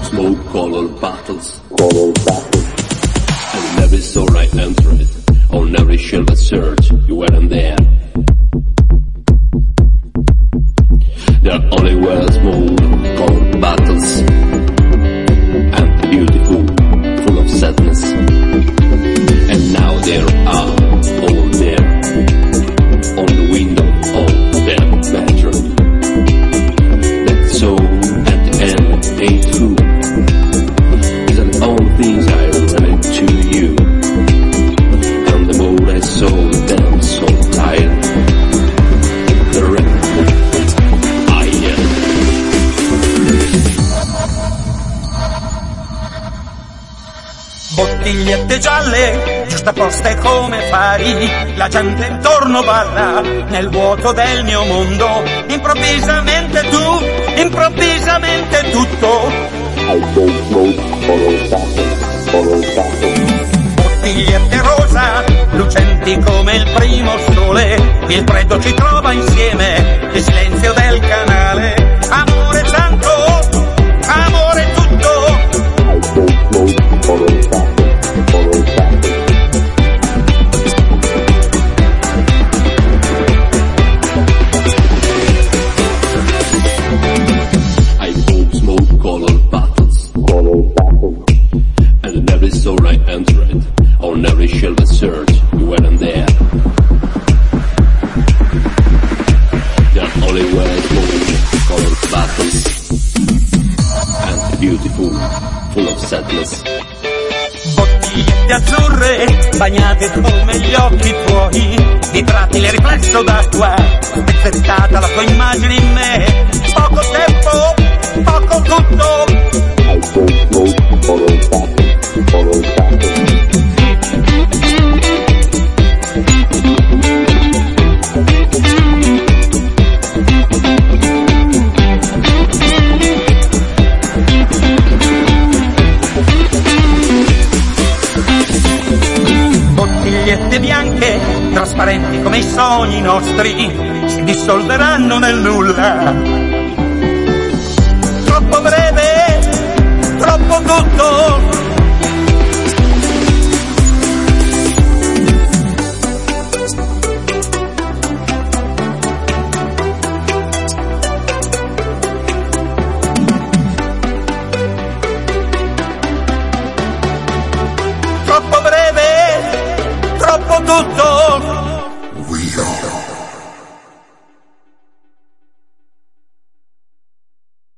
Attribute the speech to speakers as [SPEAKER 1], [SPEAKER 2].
[SPEAKER 1] smoke-colored bottles. And every store I entered, on every shelf I searched, you weren't there. There only were smoke-colored bottles, and beautiful, full of sadness. And now there are all there, on the window of their bedroom. That's so at the end ain't true. These are all things I read to you. And the more I saw them so tired, the I am.
[SPEAKER 2] Bottigliette gialle, giustaposte come fari, la gente intorno balla, nel vuoto del mio mondo, improvvisamente tu, improvvisamente tutto. Bottigliette rosa, lucenti come il primo sole, il freddo ci trova insieme, il silenzio del canale, amore santo, amore tutto.
[SPEAKER 1] I bought smoke-colored bottles, and in every store I entered, on every shelf I searched, you weren't there. There only were smoke-colored bottles, and beautiful, full of sadness.
[SPEAKER 2] Bottigliette azzurre, bagnate come gli occhi tuoi, di trattile riflesso d'acqua, pezzettata la tua immagine in me, poco tempo, poco tutto. Bottigliette bianche, trasparenti come i sogni nostri, si dissolveranno nel nulla. Troppo breve